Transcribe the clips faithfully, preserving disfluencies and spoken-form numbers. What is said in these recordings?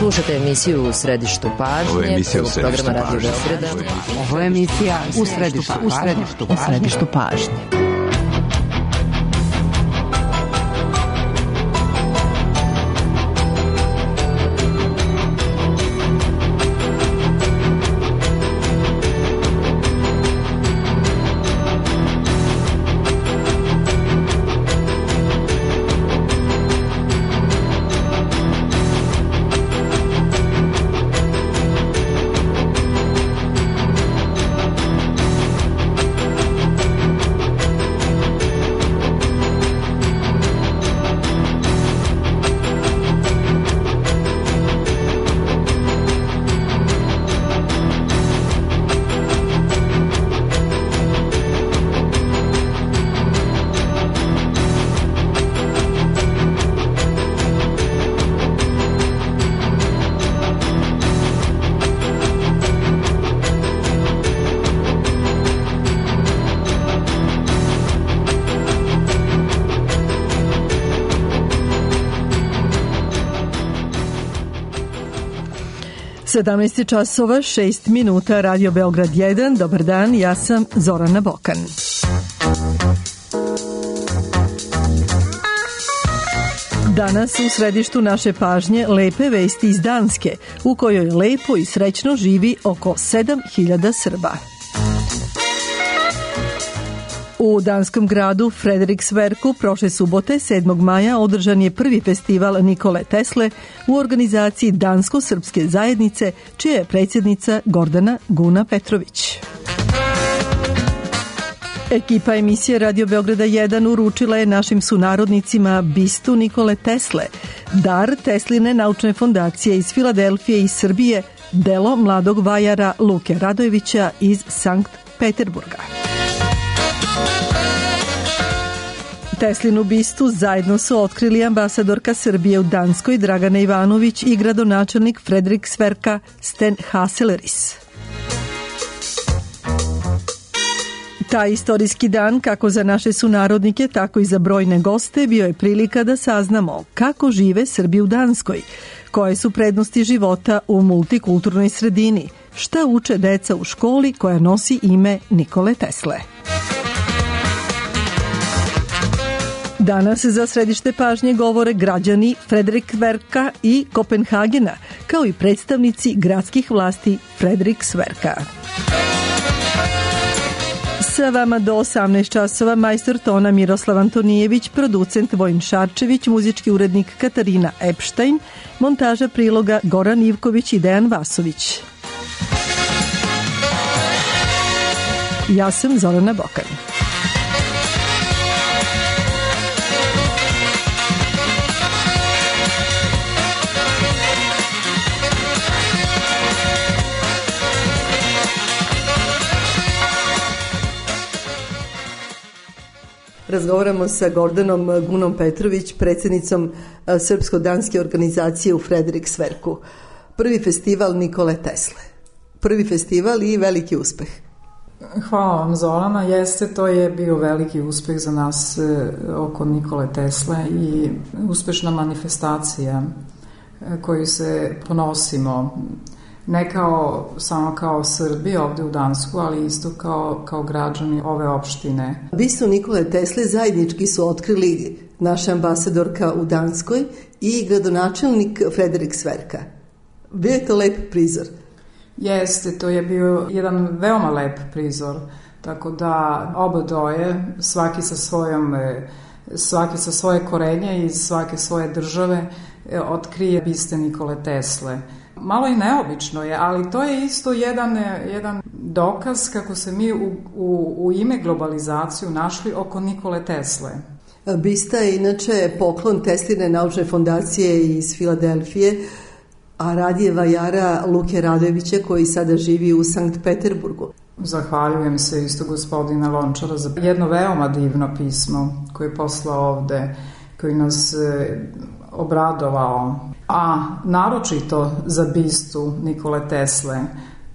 Slušate emisiju U središtu pažnje. Ovo je emisija U središtu pažnje. Ovo je emisija U središtu pažnje. U središtu pažnje. sedamnaest časova šest minuta, Radio Beograd jedan. Dobar dan, ja sam Zorana Bokan. Danas u središtu naše pažnje lepe vesti iz Danske, u kojoj lepo i srećno živi oko sedam hiljada Srba. U danskom gradu Frederiksverku prošle subote sedmog maja održan je prvi festival Nikole Tesle u organizaciji Dansko-srpske zajednice, čija je predsjednica Gordana Guna Petrović. Ekipa emisije Radio Beograda jedan uručila je našim sunarodnicima bistu Nikole Tesle, dar Tesline naučne fondacije iz Filadelfije i Srbije, delo mladog vajara Luke Radojevića iz Sankt Peterburga. Teslinu bistu zajedno su otkrili ambasadorka Srbije u Danskoj Dragana Ivanović i gradonačelnik Frederiksverka Sten Haseleris. Taj istorijski dan, kako za naše sunarodnike, tako i za brojne goste, bio je prilika da saznamo kako žive Srbi u Danskoj, koje su prednosti života u multikulturnoj sredini, šta uče deca u školi koja nosi ime Nikole Tesle. Danas za središte pažnje govore građani Frederiksverka i Kopenhagena, kao i predstavnici gradskih vlasti Frederiksverka. Sa vama do osamnaest časova majstor tona Miroslav Antonijević, producent Vojin Šarčević, muzički urednik Katarina Epštajn, montaža priloga Goran Ivković i Dejan Vasović. Ja sam Zorana Bokan. Razgovaramo sa Gordanom Gunom Petrović, predsjednicom Srpsko-danske organizacije u Frederiksverku. Prvi festival Nikole Tesle. Prvi festival i veliki uspeh. Hvala vam, Zorana. Jeste, to je bio veliki uspeh za nas oko Nikole Tesle i uspešna manifestacija koju se ponosimo ne kao, samo kao Srbi ovde u Dansku, ali isto kao, kao građani ove opštine. Bistu Nikole Tesle zajednički su otkrili naša ambasadorka u Danskoj i gradonačelnik Frederiksverka. Bio je to lep prizor. Jeste, to je bio jedan veoma lep prizor, tako da obodoje, svaki sa svojom, svaki sa svoje korenje i svake svoje države otkrije biste Nikole Tesle. Malo i neobično je, ali to je isto jedan, jedan dokaz kako se mi u, u, u ime globalizaciju našli oko Nikole Tesle. Bista je inače poklon Tesline naučne fondacije iz Filadelfije, a radi je vajara Luke Radojevića koji sada živi u Sankt Peterburgu. Zahvaljujem se isto gospodina Lončara za jedno veoma divno pismo koje je poslao ovde, koji nas e, obradovao. A naročito za bistu Nikole Tesle,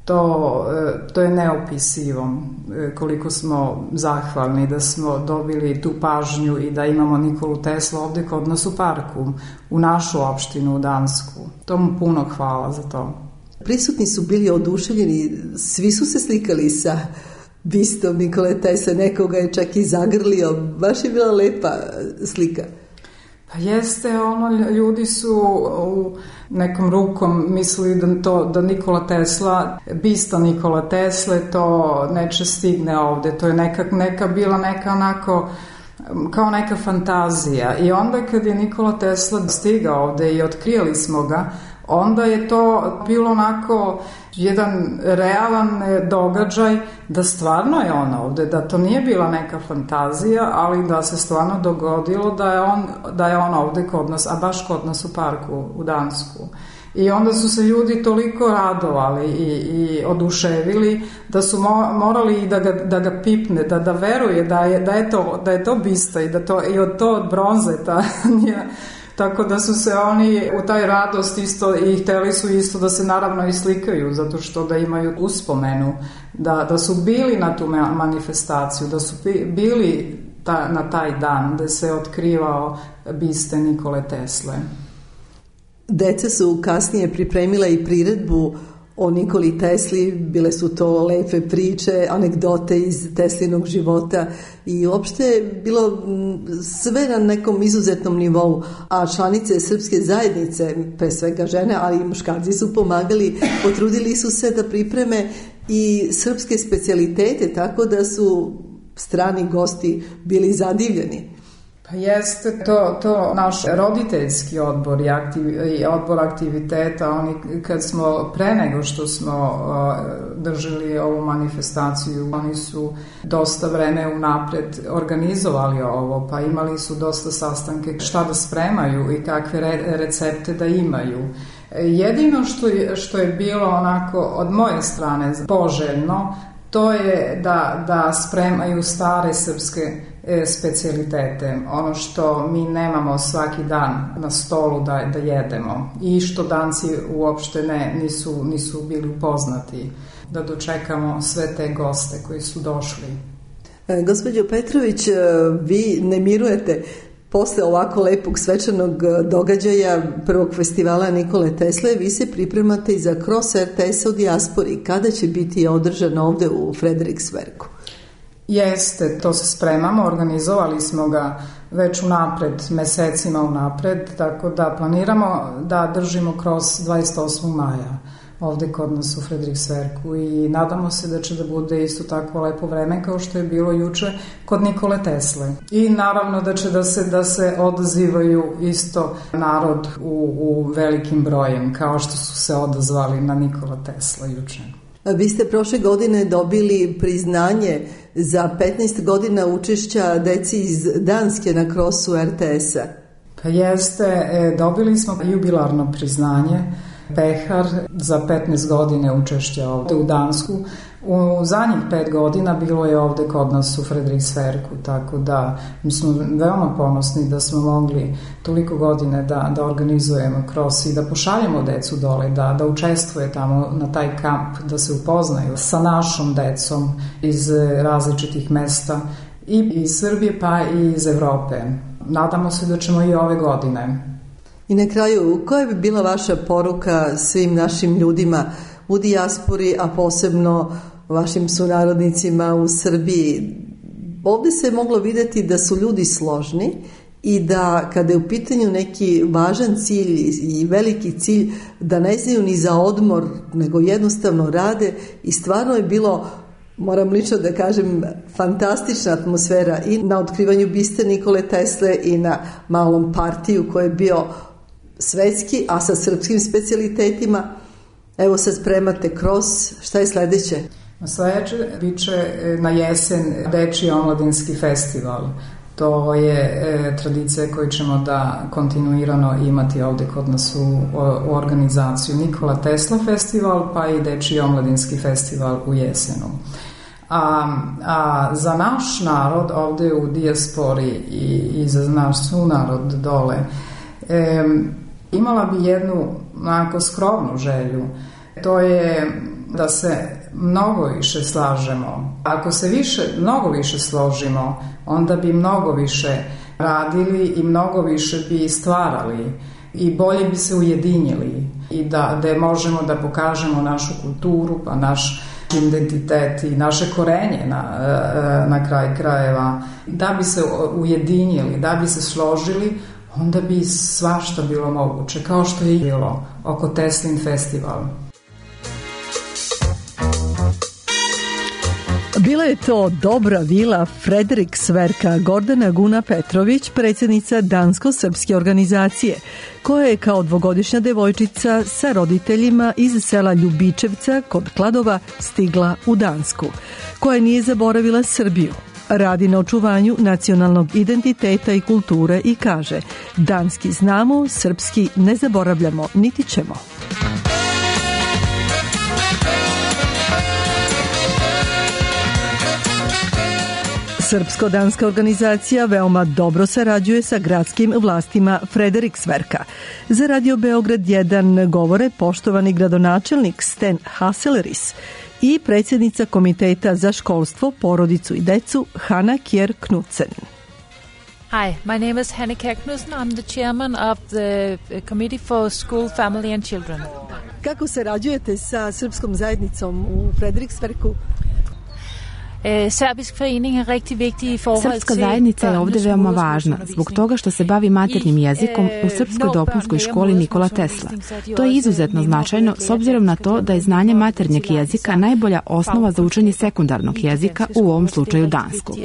To, to je neopisivo koliko smo zahvalni da smo dobili tu pažnju i da imamo Nikolu Teslu ovde kod nas u parku, u našu opštinu, u Dansku. To mu puno hvala za to. Prisutni su bili oduševljeni, svi su se slikali sa bistom Nikole Tesle, nekoga je čak i zagrlio, baš je bila lepa slika. Pa jeste, ono, ljudi su u nekom rukom mislili da, to, da Nikola Tesla, bista Nikola Tesle, to neće stigne ovde, to je neka, neka bila neka onako, kao neka fantazija. I onda kad je Nikola Tesla stigao ovde i otkrijali smo ga, onda je to bilo onako jedan realan događaj da stvarno je on ovde, da to nije bila neka fantazija, ali da se stvarno dogodilo da je on, da je on ovde kod nas, a baš kod nas u parku, u Dansku. I onda su se ljudi toliko radovali i, i oduševili da su mo, morali i da ga, da ga pipne, da, da veruje da je, da je to, da je to bista i da to, i od to od bronzeta nije. Tako da su se oni u taj radost isto i hteli su isto da se naravno i slikaju, zato što da imaju uspomenu, da, da su bili na tu manifestaciju, da su bili ta, na taj dan gde se otkrivao biste Nikole Tesle. Deca su kasnije pripremila i priredbu o Nikoli Tesli, bile su to lepe priče, anegdote iz Teslinog života i uopšte je bilo sve na nekom izuzetnom nivou, a članice srpske zajednice, pre svega žene, ali i muškarci su pomagali, potrudili su se da pripreme i srpske specijalitete, tako da su strani gosti bili zadivljeni. Pa jeste to, to naš roditeljski odbor i, aktiv, i odbor aktiviteta, oni kad smo pre nego što smo uh, držali ovu manifestaciju, oni su dosta vreme unapred organizovali ovo, pa imali su dosta sastanke šta da spremaju i kakve re, recepte da imaju. Jedino što je, što je bilo onako od moje strane poželjno, to je da, da spremaju stare srpske e, specijalitete, ono što mi nemamo svaki dan na stolu da, da jedemo i što Danci uopšte ne, nisu, nisu bili upoznati, da dočekamo sve te goste koji su došli. E, gospođo Petrović, vi ne mirujete posle ovako lepog svečanog događaja prvog festivala Nikole Tesle, vi se pripremate i za Cross R T S u dijaspori. Kada će biti održan ovde u Frederiksbergu? Jeste, to se spremamo, organizovali smo ga već unapred, mesecima unapred, tako da planiramo da držimo Cross dvadeset osmog maja ovde kod nas u Frederiksbergu i nadamo se da će da bude isto tako lepo vreme kao što je bilo juče kod Nikole Tesle. I naravno da će da se, da se odazivaju isto narod u, u velikim brojem kao što su se odazvali na Nikola Tesla juče. Vi ste prošle godine dobili priznanje za petnaest godina učešća deci iz Danske na Crossu R T S-a. Pa jeste, dobili smo jubilarno priznanje Pehar za petnaest godine učešća ovde u Dansku. U zadnjih pet godina bilo je ovde kod nas u Frederiksbergu, tako da mi smo veoma ponosni da smo mogli toliko godine da, da organizujemo Cross i da pošaljemo decu dole, da, da učestvuje tamo na taj kamp, da se upoznaju sa našom decom iz različitih mesta i iz Srbije pa i iz Evrope. Nadamo se da ćemo i ove godine. I na kraju, koja bi bila vaša poruka svim našim ljudima u dijaspori, a posebno vašim sunarodnicima u Srbiji? Ovde se je moglo videti da su ljudi složni i da kada je u pitanju neki važan cilj i veliki cilj, da ne znaju ni za odmor, nego jednostavno rade i stvarno je bilo, moram lično da kažem, fantastična atmosfera i na otkrivanju biste Nikole Tesle i na malom partiju koji je bio svetski, a sa srpskim specijalitetima. Evo sad spremate Cross, šta je sledeće? Sledeće biće na jesen Dečiji omladinski festival. To je e, tradicija koju ćemo da kontinuirano imati ovde kod nas u, u organizaciju Nikola Tesla festival, pa i Dečiji omladinski festival u jesenu. A, a za naš narod ovde u dijaspori i, i za naš sunarod dole, e, imala bi jednu onako skromnu želju to je da se mnogo više slažemo. Ako se više, mnogo više složimo, onda bi mnogo više radili i mnogo više bi stvarali i bolje bi se ujedinjili i da, da možemo da pokažemo našu kulturu, pa naš identitet i naše korenje na, na kraj krajeva. Da bi se ujedinili, da bi se složili, onda bi svašta bilo moguće, kao što je bilo oko Teslin festival. Bila je to dobra vila Frederiksverka Gordana Guna Petrović, predsjednica Dansko-srpske organizacije, koja je kao dvogodišnja devojčica sa roditeljima iz sela Ljubičevca kod Kladova stigla u Dansku, koja nije zaboravila Srbiju. Radi na očuvanju nacionalnog identiteta i kulture i kaže: danski znamo, srpski ne zaboravljamo, niti ćemo. Srpsko-danska organizacija veoma dobro sarađuje sa gradskim vlastima Frederiksverka. Za Radio Beograd jedan govore poštovani gradonačelnik Sten Haseleris i predsjednica Komiteta za školstvo, porodicu i decu Hanna Kjer Knudsen. Hi, my name is Hanna Kjer Knudsen. I'm the chairman of the Committee for School, Family and Children. Kako sarađujete sa srpskom zajednicom u Frederiksverku? Srpska zajednica je ovdje veoma važna zbog toga što se bavi maternjim jezikom u Srpskoj dopunskoj školi Nikola Tesla. To je izuzetno značajno s obzirom na to da je znanje maternjeg jezika najbolja osnova za učenje sekundarnog jezika, u ovom slučaju danskog.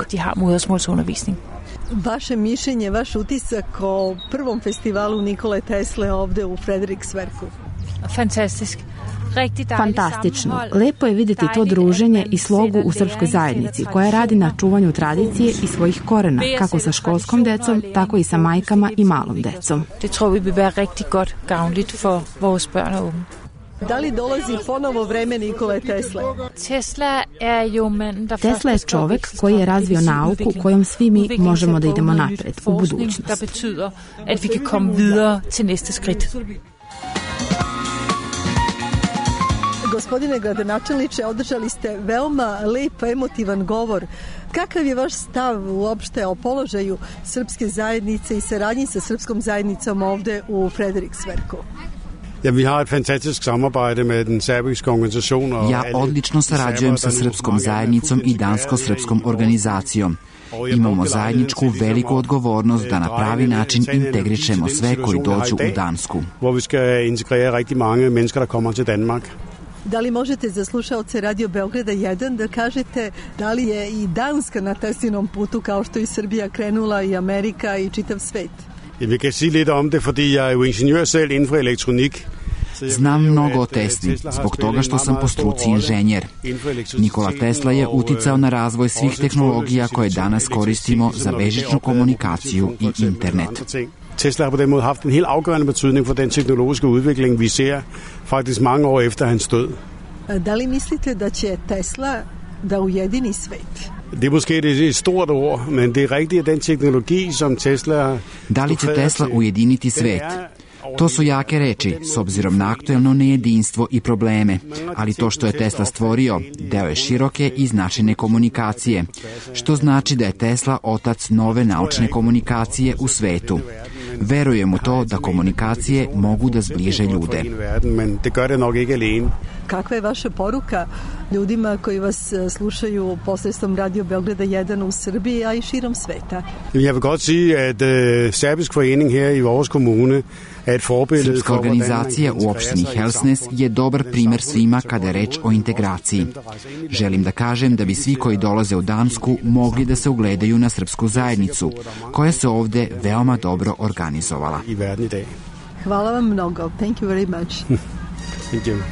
Vaše mišljenje, vaš utisak o prvom festivalu Nikole Tesle ovdje u Frederiksverku? Fantastično. Fantastično. Lepo je vidjeti to druženje i slogu u srpskoj zajednici koja radi na čuvanju tradicije i svojih korena, kako sa školskom decom, tako i sa majkama i malom decom. Da li dolazi ponovo vreme Nikole Tesle? Tesla je čovek koji je razvio nauku kojom svi mi možemo da idemo napred u budućnost. Gospodine gradonačelniče, održali ste veoma lep, emotivan govor. Kakav je vaš stav uopšte o položaju srpske zajednice i saradnji sa srpskom zajednicom ovde u Frederiksverku? Ja, vi har et fantastisk samarbejde med den serbiske organisation. Ja odlično sarađujem sa srpskom zajednicom i dansko-srpskom organizacijom. Imamo zajedničku veliku odgovornost da na pravi način integrišemo sve koji dođu u Dansku. Hvor vi skal integrere rigtig mange mennesker, der kommer til Danmark. Da li možete za slušaoce Radio Beograda jedan da kažete da li je i Danska na Teslinom putu kao što i Srbija krenula i Amerika i čitav svet? Ja, vi kan sige lidt om det, fordi jeg er jo ingeniør selv inden for elektronik. Znam mnogo o Tesli, zbog toga što sam po struci inženjer. Nikola Tesla je uticao na razvoj svih tehnologija koje danas koristimo za bežičnu komunikaciju i internet. Tesla har på den måde haft en helt afgørende betydning for den teknologiske udvikling, vi ser faktisk mange år efter hans død. Da li mislite da će Tesla da ujedini svet? Det er måske et stort ord, men det er rigtigt, at den teknologi, som Tesla... Da li će Tesla ujediniti svet? To su jake reči, s obzirom na aktuelno nejedinstvo i probleme, ali to što je Tesla stvorio, deo je široke i značajne komunikacije, što znači da je Tesla otac nove naučne komunikacije u svetu. Verujem u to da komunikacije mogu da zbliže ljude. Kakva je vaša poruka ljudima koji vas slušaju posredstvom Radio Beograda jedan u Srbiji, a i širom sveta? Jeg vil godt sige, at uh, Serbisk forening her i vores kommune er et forbillede. Srpska organizacija u opštini Helsnes je dobar primer svima kada je reč o integraciji. Želim da kažem da bi svi koji dolaze u Dansku mogli da se ugledaju na srpsku zajednicu, koja se ovde veoma dobro organizovala. Hvala vam mnogo. Thank you very much. Thank you.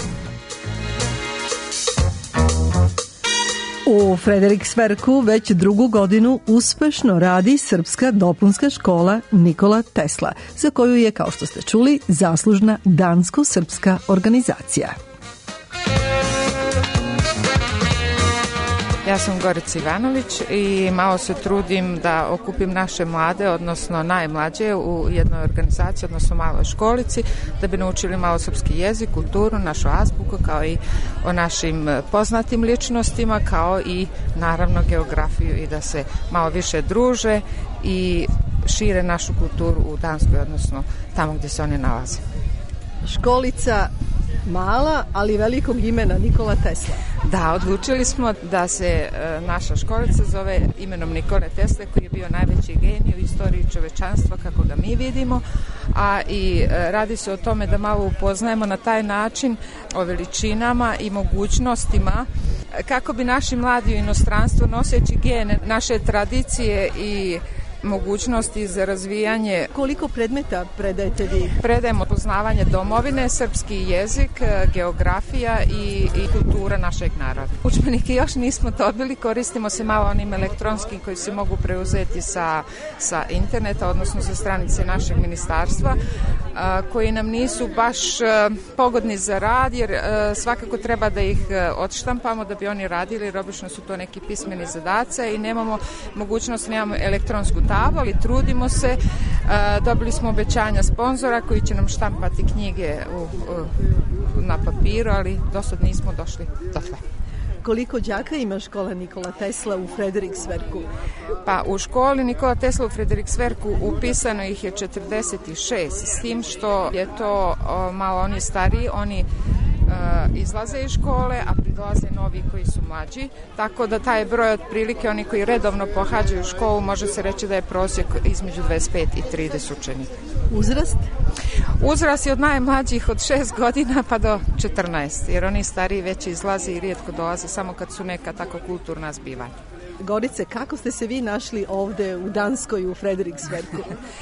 U Frederiksverku već drugu godinu uspešno radi srpska dopunska škola Nikola Tesla, za koju je, kao što ste čuli, zaslužna dansko-srpska organizacija. Ja sam Gorica Ivanović i malo se trudim da okupim naše mlade, odnosno najmlađe u jednoj organizaciji, odnosno maloj školici, da bi naučili malo srpski jezik, kulturu, našu azbuku, kao i o našim poznatim ličnostima, kao i naravno geografiju i da se malo više druže i šire našu kulturu u Danskoj, odnosno tamo gdje se oni nalaze. Školica mala, ali velikog imena, Nikola Tesla. Da, odlučili smo da se e, naša školica zove imenom Nikole Tesle, koji je bio najveći genij u istoriji čovečanstva kako ga mi vidimo, a i e, radi se o tome da malo upoznajemo na taj način o veličinama i mogućnostima kako bi naši mladi u inostranstvu, noseći gene naše tradicije i mogućnosti za razvijanje. Koliko predmeta predajete vi? Predajemo poznavanje domovine, srpski jezik, geografija i, i kultura našeg naroda. Udžbenike još nismo dobili, koristimo se malo onim elektronskim koji se mogu preuzeti sa, sa interneta, odnosno sa stranice našeg ministarstva, a, koji nam nisu baš a, pogodni za rad, jer a, svakako treba da ih a, odštampamo da bi oni radili, jer obično su to neki pismeni zadaci i nemamo mogućnost, nemamo elektronsku tabu, ali trudimo se. Dobili smo obećanja sponzora koji će nam štampati knjige u, u, na papiru, ali do sad nismo došli do tle. Koliko đaka ima škola Nikola Tesla u Frederiksverku? Pa u školi Nikola Tesla u Frederiksverku upisano ih je četrdeset šest, s tim što je to o, malo oni stariji, oni Uh, izlaze iz škole, a pridolaze novi koji su mlađi, tako da taj broj otprilike oni koji redovno pohađaju školu, može se reći da je prosjek između dvadeset pet i trideset učenika. Uzrast? Uzrast je od najmlađih od šest godina pa do četrnaest, jer oni stariji već izlaze i rijetko dolaze, samo kad su neka tako kulturna zbivanja. Gorice, kako ste se vi našli ovde u Danskoj u Frederiksverku?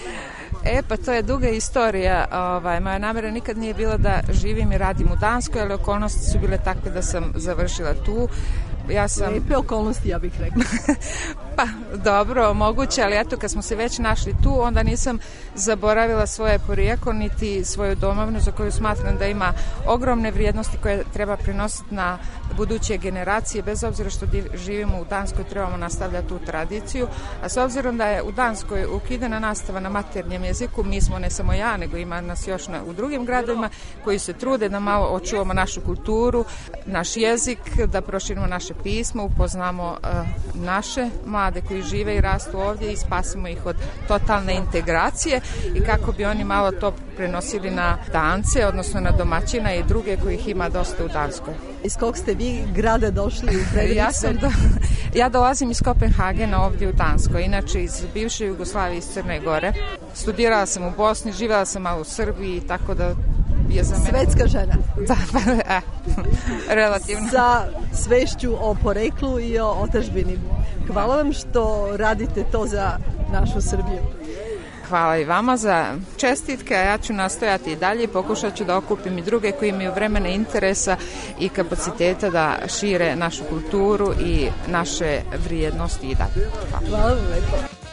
E, pa to je duga istorija. Ovaj, moja namjera nikad nije bila da živim i radim u Danskoj, ali okolnosti su bile takve da sam završila tu. Ja sam... Lepe okolnosti, ja bih rekla. Pa, dobro, moguće, ali eto, kad smo se već našli tu, onda nisam zaboravila svoje porijeklo, niti svoju domovinu, za koju smatram da ima ogromne vrijednosti koje treba prenositi na buduće generacije. Bez obzira što živimo u Danskoj, trebamo nastavljati tu tradiciju, a s obzirom da je u Danskoj ukidana nastava na maternjem jeziku, mi smo, ne samo ja, nego ima nas još na, u drugim gradovima koji se trude da malo očuvamo našu kulturu, naš jezik, da proširimo naše pismo, upoznamo uh, naše mlade koji žive i rastu ovdje i spasimo ih od totalne integracije i kako bi oni malo to prenosili na Dance, odnosno na domaćina i druge kojih ima dosta u Danskoj. Iz kog ste vi grada došli u Frederiksberg? Ja, sam do, ja dolazim iz Kopenhagena ovdje u Danskoj, inače iz bivše Jugoslavije, iz Crne Gore. Studirala sam u Bosni, živjela sam malo u Srbiji, tako da je za mene... Svetska žena. Da, pa, eh, relativno. Sa svešću o poreklu i o otadžbini. Hvala vam što radite to za našu Srbiju. Hvala i vama za čestitke, a ja ću nastojati i dalje i pokušat ću da okupim i druge koji imaju vremena, interesa i kapaciteta da šire našu kulturu i naše vrijednosti i dalje. Hvala. Hvala vam lepo.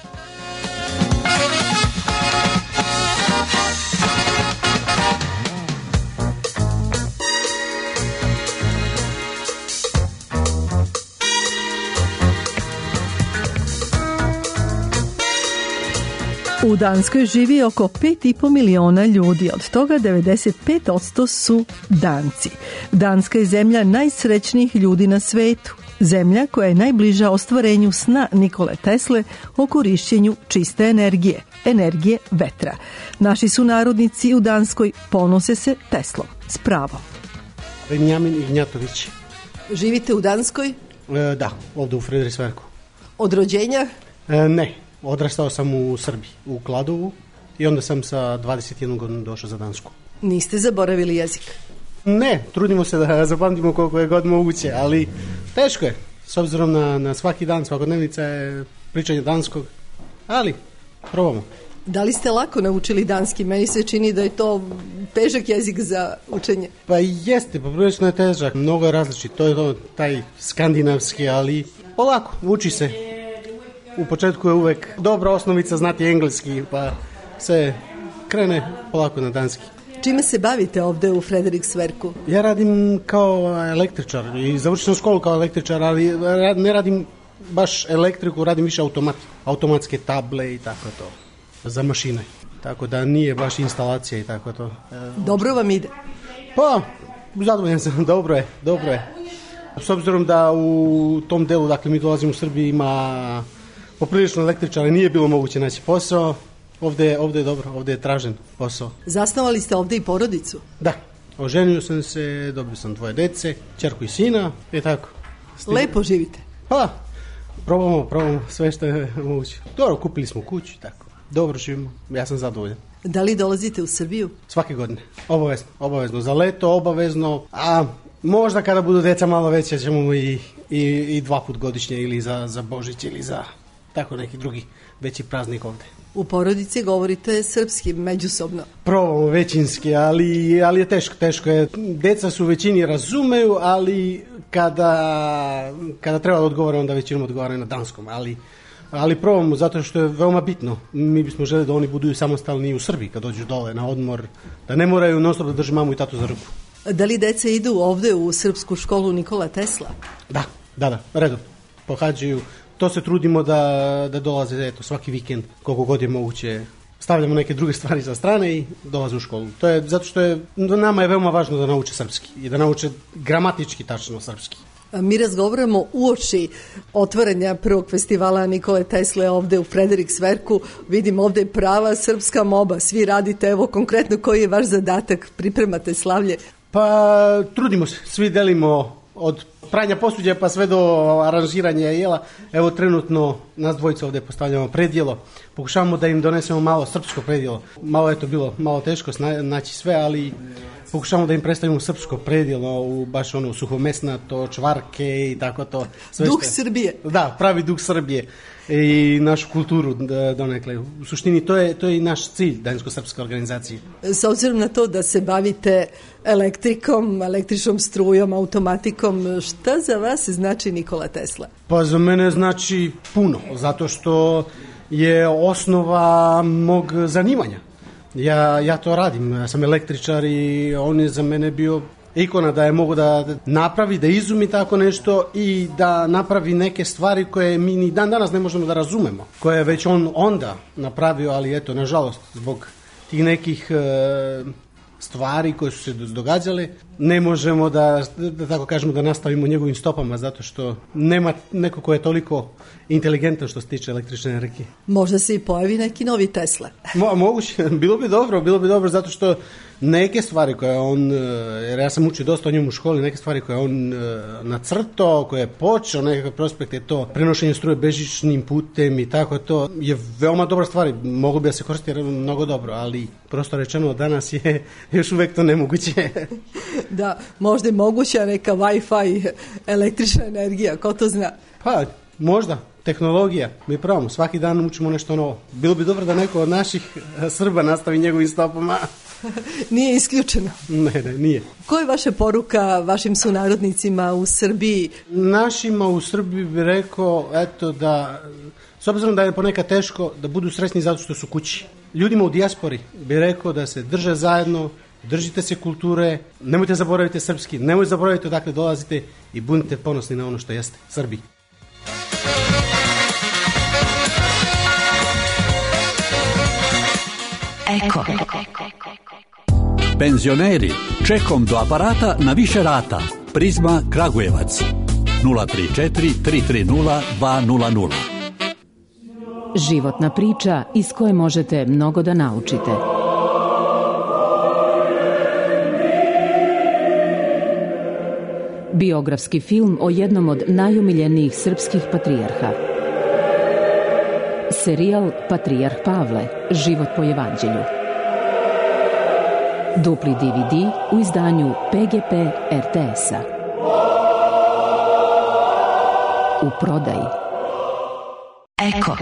U Danskoj živi oko pet i po miliona ljudi, od toga devedeset pet posto su Danci. Danska je zemlja najsrećnijih ljudi na svetu. Zemlja koja je najbliža ostvarenju sna Nikole Tesle o korišćenju čiste energije, energije vetra. Naši sunarodnici u Danskoj ponose se Teslom, s pravom. Benjamin Ignjatović. Živite u Danskoj? E, da, ovdje u Frederiksverku. Od rođenja? E, ne. Odrastao sam u Srbiji, u Kladovu, i onda sam sa dvadeset jednom godinom došao za Dansku. Niste zaboravili jezik? Ne, trudimo se da zapamtimo koliko je god moguće, ali teško je. S obzirom na, na svaki dan, svakodnevnica je pričanje danskog, ali probamo. Da li ste lako naučili danski? Meni se čini da je to težak jezik za učenje. Pa jeste, poprilično je težak. Mnogo je različit, to je to, taj skandinavski, ali polako, uči se. U početku je uvek dobra osnovica znati engleski, pa se krene polako na danski. Čime se bavite ovde u Frederiksverku? Ja radim kao električar i završio sam školu kao električar, ali ne radim baš elektriku, radim više automat, automatske table i tako to, za mašine. Tako da nije baš instalacija i tako to. Dobro vam ide? Pa, zadovoljan sam, dobro je, dobro je. S obzirom da u tom delu, dakle mi dolazimo u Srbiji, ima poprilično električara, nije bilo moguće naći posao. Ovde, ovde je dobro, ovde je tražen posao. Zasnovali ste ovde i porodicu? Da, oženio sam se, dobio sam dvoje dece, ćerku i sina i tako. Stim... Lepo živite? Pa, probamo, probamo sve što je moguće. Dobro, kupili smo kuću i tako. Dobro živimo, ja sam zadovoljan. Da li dolazite u Srbiju? Svake godine, obavezno, obavezno. Za leto, obavezno, a možda kada budu deca malo veća ćemo i, i, i dva put godišnje ili za, za Božić ili za tako neki drugi veći praznik ovde. U porodici govorite srpski međusobno? Probamo većinski, ali, ali je teško, teško je. Deca su u većini razumeju, ali kada, kada treba da odgovore, onda većinom odgovaraju na danskom, ali ali probamo zato što je veoma bitno. Mi bismo želi da oni budu samostalni u Srbiji kad dođu dole na odmor, da ne moraju non stop da drži mamu i tatu za ruku. Da li deca idu ovde u srpsku školu Nikola Tesla? Da, da, da, redom. Pohađaju. To se trudimo da, da dolaze eto, svaki vikend, koliko god je moguće. Stavljamo neke druge stvari sa strane i dolaze u školu. To je zato što je, nama je veoma važno da nauče srpski i da nauče gramatički tačno srpski. Mi razgovaramo uoči otvaranja prvog festivala Nikole Tesle ovde u Frederiksverku. Vidim ovde je prava srpska moba. Svi radite, evo konkretno koji je vaš zadatak? Pripremate slavlje? Pa trudimo se, svi delimo od pranja posuđa pa sve do aranžiranja jela. Evo trenutno nas dvojica ovde postavljamo predjelo. Pokušavamo da im donesemo malo srpsko predjelo. Malo je to bilo malo teško naći sve, ali pokušavamo da im predstavimo srpsko predjelo, u baš ono suhomesnato, čvarke i tako to. Sve duh što... Srbije. Da, pravi duh Srbije i našu kulturu donekle. U suštini to je, to je i naš cilj Dansko-srpske organizacije. S obzirom na to da se bavite elektrikom, električnom strujom, automatikom, šta za vas znači Nikola Tesla? Pa za mene znači puno, zato što je osnova mog zanimanja. Ja, ja to radim, ja sam električar i on je za mene bio ikona da je mogu da napravi, da izumi tako nešto i da napravi neke stvari koje mi ni dan danas ne možemo da razumemo, koje je već on onda napravio, ali eto, nažalost, zbog tih nekih e, stvari koje su se događale, ne možemo da, da tako kažemo, da nastavimo njegovim stopama, zato što nema neko ko je toliko inteligentan što se tiče električne energije. Možda se i pojavi neki novi Tesla. Mo, moguće, bilo bi dobro, bilo bi dobro zato što neke stvari koje on, jer ja sam učio dosta o njemu u školi, neke stvari koje on nacrtao, koje je počeo, nekakav prospekt je to prenošenje struje bežičnim putem i tako to je veoma dobra stvar, moglo bi da se koristi mnogo dobro, ali prosto rečeno danas je još uvek to nemoguće. Da, možda je moguća neka Wi-Fi električna energija, ko to zna? Pa, možda. Tehnologija. Mi pravimo, svaki dan učimo nešto novo. Bilo bi dobro da neko od naših Srba nastavi njegovim stopama. Nije isključeno. Ne, ne, nije. Koja je vaša poruka vašim sunarodnicima u Srbiji? Našima u Srbiji bi rekao, eto da, s obzirom da je ponekad teško, da budu srećni zato što su kući. Ljudima u dijaspori bi rekao da se drže zajedno, držite se kulture, nemojte zaboraviti srpski, nemojte zaboraviti odakle dolazite i budite ponosni na ono što jeste Srbi. Eko. Penzioneri, čekom do aparata na više rata. Prizma Kragujevac. nula tri četiri tri tri nula dva nula nula. Životna priča iz koje možete mnogo da naučite. Biografski film o jednom od najomiljenijih srpskih patrijarha. Serijal Patrijarh Pavle, život po evanđelju. Dupli D V D u izdanju P G P R T S-a. U prodaji. Eko.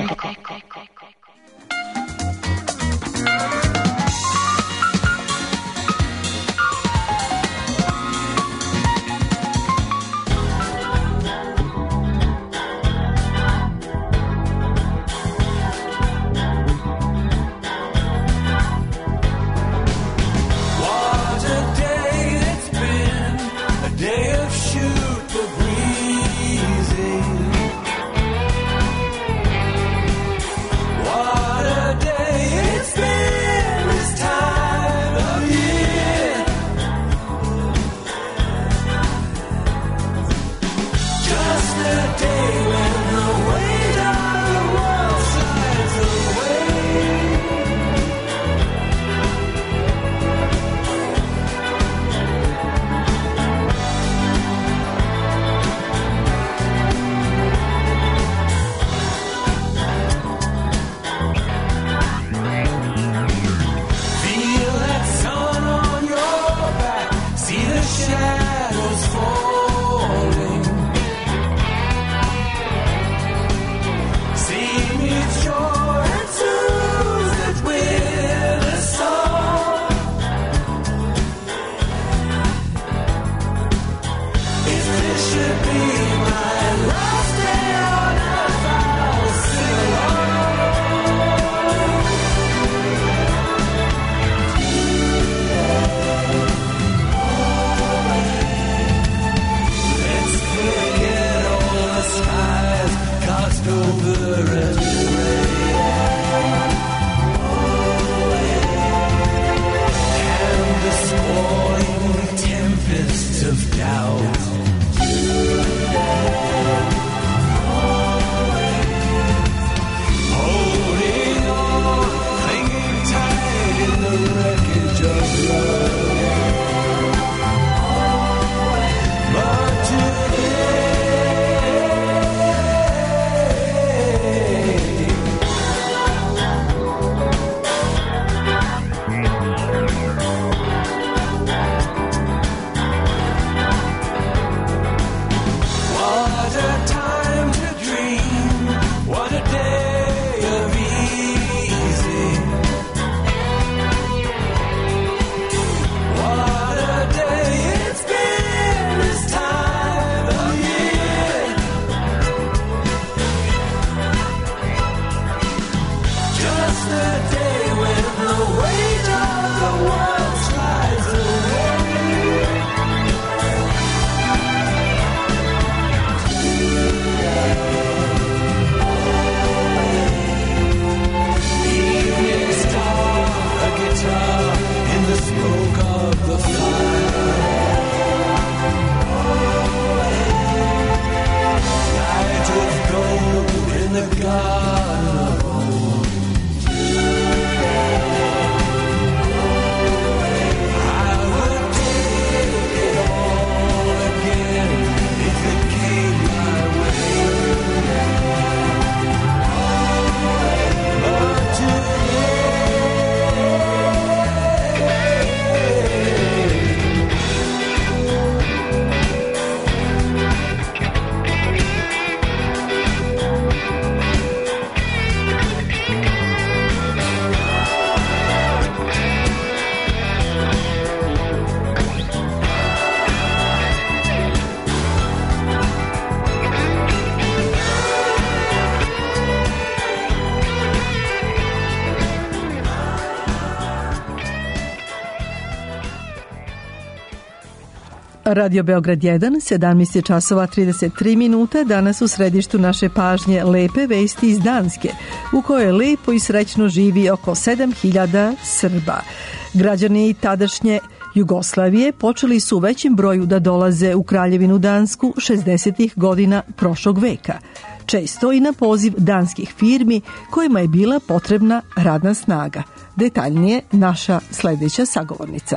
Radio Beograd jedan, sedamnaest je časova trideset tri minuta, danas u središtu naše pažnje lepe vesti iz Danske, u kojoj lepo i srećno živi oko sedam hiljada Srba. Građani tadašnje Jugoslavije počeli su u većem broju da dolaze u Kraljevinu Dansku šezdesetih godina prošlog veka, često i na poziv danskih firmi kojima je bila potrebna radna snaga. Detaljnije naša sledeća sagovornica.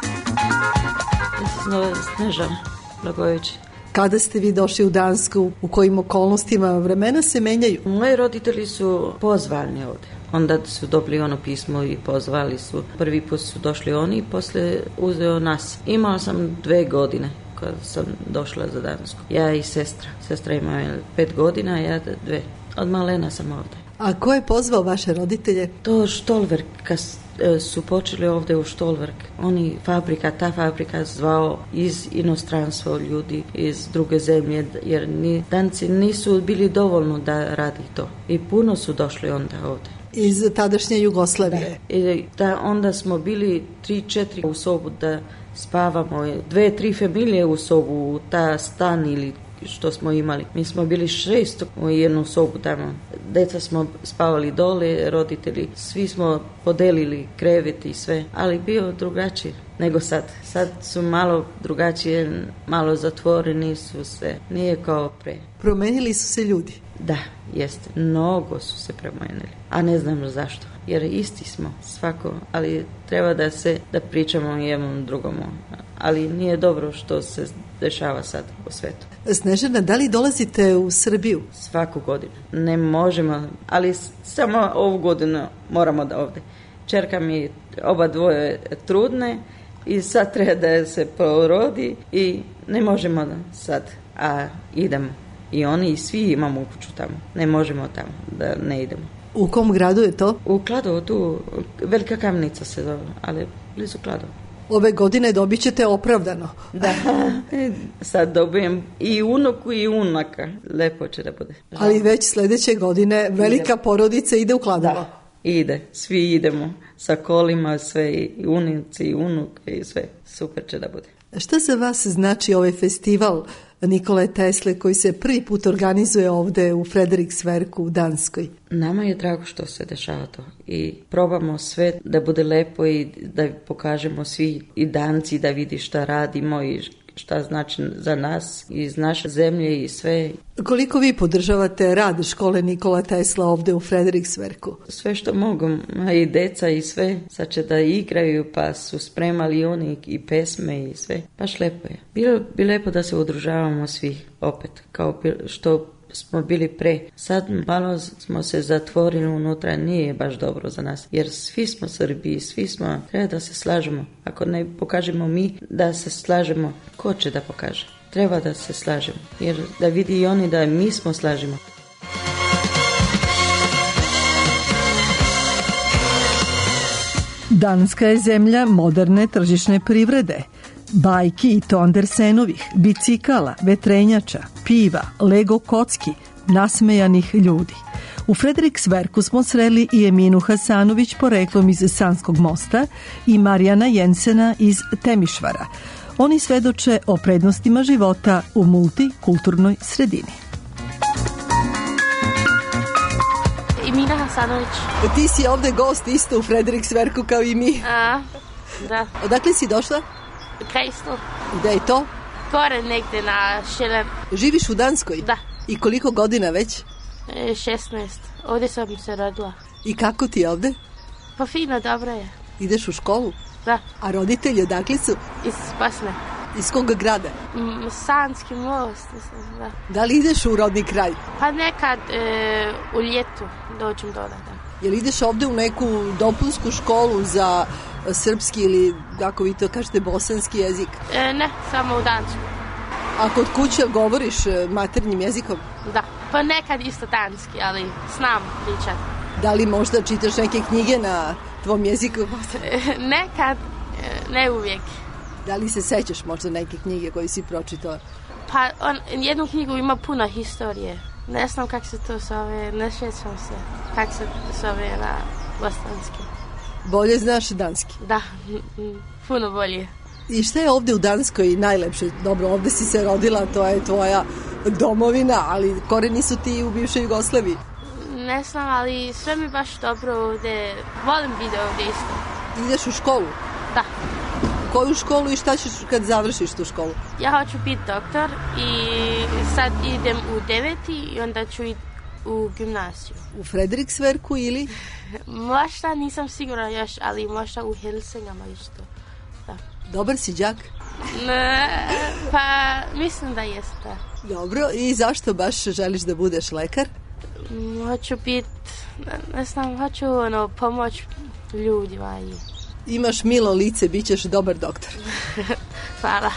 Snežana Blagojević. Kada ste vi došli u Dansku? U kojim okolnostima? Vremena se menjaju. Moji roditelji su pozvani ovde. Onda su dobili ono pismo i pozvali su. Prvi put su došli oni i posle uzeo nas. Imala sam dve godine kada sam došla za Dansku. Ja i sestra. Sestra ima pet godina, a ja dve. Od malena sam ovde. A ko je pozvao vaše roditelje? To Stolwerk, kad su počeli ovde u Stolwerk. Oni fabrika, ta fabrika zvao iz inostranstva ljudi, iz druge zemlje, jer ni, Danci nisu bili dovoljno da radi to. I puno su došli onda ovde. Iz tadašnje Jugoslavije. Da, i da onda smo bili tri, četiri u sobu da spavamo, dve, tri familije u sobu, u ta stan ili što smo imali. Mi smo bili šest u jednu sobu tamo. Deca smo spavali dole, roditelji, svi smo podelili krevet i sve, ali bio drugačije nego sad. Sad su malo drugačije, malo zatvoreni su se, nije kao pre. Promenili su se ljudi? Da, jeste. Mnogo su se promenili, a ne znam zašto. Jer isti smo, svako, ali treba da se, da pričamo jednom drugom. Ali nije dobro što se dešava sad u svetu. Snežana, da li dolazite u Srbiju? Svaku godinu. Ne možemo, ali samo ovu godinu moramo da ovde. Čerka mi oba dvoje trudne i sad treba da se porodi i ne možemo sad, a idemo. I oni i svi imamo kuću tamo. Ne možemo tamo da ne idemo. U kom gradu je to? U Kladovu, tu Velika Kamnica se zove, ali blizu Kladova. Ove godine dobit ćete opravdano. Da, sad dobijem i unuku i unaka. Lepo će da bude. Ali već sledeće godine velika ide. Porodica ide u Kladovo. Da, ide. Svi idemo sa kolima, sve i unici i unuke i sve. Super će da bude. Šta za vas znači ovaj festival Nikole Tesle koji se prvi put organizuje ovde u Frederiksverku u Danskoj? Nama je drago što se dešava to i probamo sve da bude lepo i da pokažemo svi i Danci da vidi šta radimo i šta znači za nas iz naše zemlje i sve. Koliko vi podržavate rad škole Nikola Tesla ovde u Frederiksverku? Sve što mogu, i deca i sve, sad će da igraju pa su spremali oni i pesme i sve. Baš lepo je. Bilo bi lepo da se udružavamo svi opet, kao što smo bili pre. Sad malo smo se zatvorili unutra, nije baš dobro za nas, jer svi smo Srbi, svi smo, treba da se slažemo. Ako ne pokažemo mi da se slažemo, ko će da pokaže? Treba da se slažemo, jer da vidi i oni da mi smo slažemo. Danska je zemlja moderne tržišne privrede. Bajki i to Andersenovih, bicikala, vetrenjača, piva, Lego kocki, nasmejanih ljudi. U Frederiksverku smo sreli i Eminu Hasanović poreklom iz Sanskog mosta i Marijana Jensena iz Temišvara. Oni svedoče o prednostima života u multikulturnoj sredini. Emina Hasanović. Ti si ovde gost isto u Frederiksverku kao i mi. A, da. Odakle si došla? Krajsto. Gde je to? Gore negde na Šelen. Živiš u Danskoj? Da. I koliko godina već? E, šesnaest. Ovde sam se rodila. I kako ti je ovde? Pa fino, dobro je. Ideš u školu? Da. A roditelji odakle su? Iz Basne. Iz kog grada? Mm, Sanski most, mislim, da. Da li ideš u rodni kraj? Pa nekad e, u ljetu dođem dole, da. Jel ideš ovde u neku dopunsku školu za srpski ili, ako vi to kažete, bosanski jezik? E, ne, samo u dansku. A kod kuće govoriš maternjim jezikom? Da, pa nekad isto danski, ali znam pričati. Da li možda čitaš neke knjige na tvom jeziku? E, nekad, e, ne uvijek. Da li se sećaš možda neke knjige koje si pročitao? Pa on, jednu knjigu ima puno historije. Ne znam kako se to zove, ne sjećam se kako se zove na bosanski. Bolje znaš danski? Da, puno bolje. I šta je ovde u Danskoj najlepše? Dobro, ovde si se rodila, to je tvoja domovina, ali koreni su ti u bivšoj Jugoslaviji. Ne znam, ali sve mi baš dobro ovde. Volim video ovde isto. Ideš u školu? Da. Koju školu i šta ćeš kad završiš tu školu? Ja hoću biti doktor i sad idem u deveti i onda ću ići u gimnaziju. U Frederiksverku ili? Možda nisam sigurna još, ali možda u Helsingama isto. Da. Dobar si đak? Ne, pa mislim da jeste. Dobro, i zašto baš želiš da budeš lekar? Hoću biti, ne znam, hoću ono, pomoć ljudima. I... Imaš milo lice, bit ćeš dobar doktor. Hvala.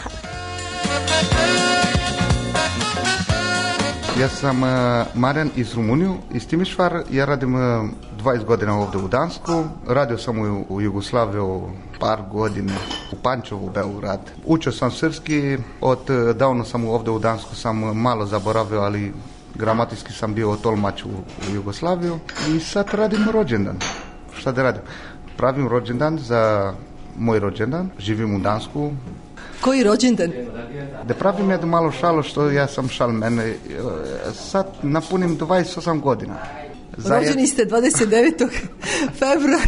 Ja sam uh, Marijan iz Rumuniju, iz Timišvar. Ja radim uh, dvadeset godina ovdje u Dansku. Radio sam u, u Jugoslaviju par godina, u Pančevu, Beograd. Učio sam srpski, od uh, davno sam ovdje u Dansku, sam malo zaboravio, ali gramatinski sam bio tolmač u, u Jugoslaviju. I sad radim rođendan. Šta da radim? Pravim rođendan za moj rođendan. Živim u Dansku. Koji rođendan? Da pravim jednu malu šalu, što ja sam šalmen. Sad napunim dvadeset osam godina. Rođeni ste dvadeset devetog februara.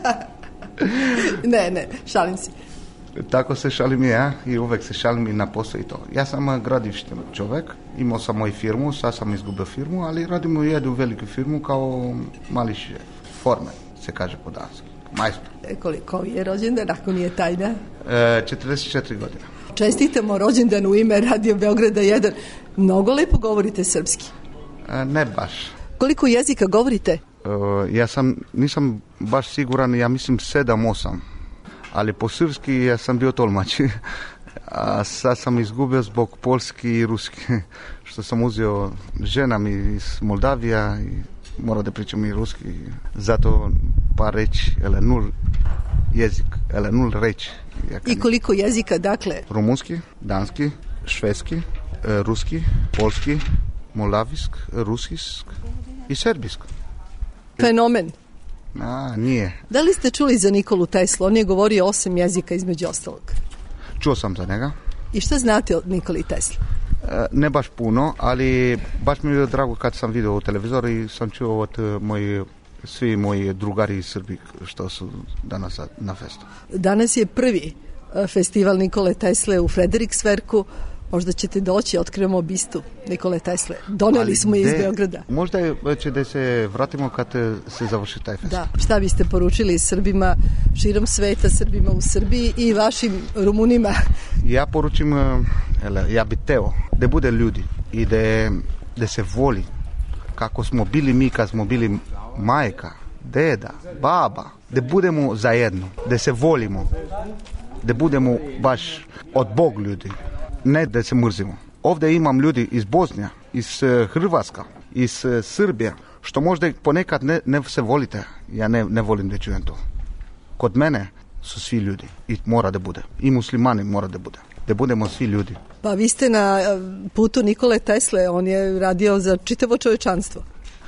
ne, ne, šalim se. Tako se šalim ja i uvek se šalim i na posao i to. Ja sam gradivšten čovjek, imao sam moju firmu, sad sam izgubio firmu, ali radim u jednu veliku firmu kao mali forme, se kaže po danski. Majstor. E, koliko je rođendan, ako nije tajna? E, četrdeset četiri godine. Čestitamo rođendan u ime Radio Beograda jedan. Mnogo lepo govorite srpski. E, ne baš. Koliko jezika govorite? E, ja sam, nisam baš siguran, ja mislim sedam, osam. Ali po srpski ja sam bio tolmač. A sad sam izgubio zbog polski i ruski. Što sam uzeo žena mi iz Moldavija i morao da pričam i ruski. Zato par reći, ele nul jezik, ele nul reći. I koliko jezika, dakle? Rumunski, danski, švedski, ruski, polski, moldavijsk, ruskisk i serbijsk. Fenomen. A, nije. Da li ste čuli za Nikolu Teslu? On je govorio osam jezika između ostalog. Čuo sam za njega. I šta znate od Nikoli Tesla? E, ne baš puno, ali baš mi je drago kad sam vidio u televizoru i sam čuo od moji, svi moji drugari iz Srbije što su danas na festu. Danas je prvi festival Nikole Tesle u Frederiksverku. Možda ćete doći, otkrivamo bistu Nikole Tesle. Doneli ali smo je iz Beograda. Možda će da se vratimo kad se završi taj fest. Da, šta biste poručili Srbima širom sveta, Srbima u Srbiji i vašim Rumunima? Ja poručim, ja bi teo da bude ljudi i da, da se voli kako smo bili mi kad smo bili majka, deda, baba, da budemo zajedno, da se volimo, da budemo baš od Bog ljudi. Ne da se mrzimo. Ovdje imam ljudi iz Bosnija, iz Hrvatska, iz Srbija, što možda ponekad ne, ne se volite. Ja ne, ne volim da čujem to. Kod mene su svi ljudi i mora da bude. I muslimani mora da bude. Da budemo svi ljudi. Pa vi ste na putu Nikole Tesle, on je radio za čitavo čovječanstvo.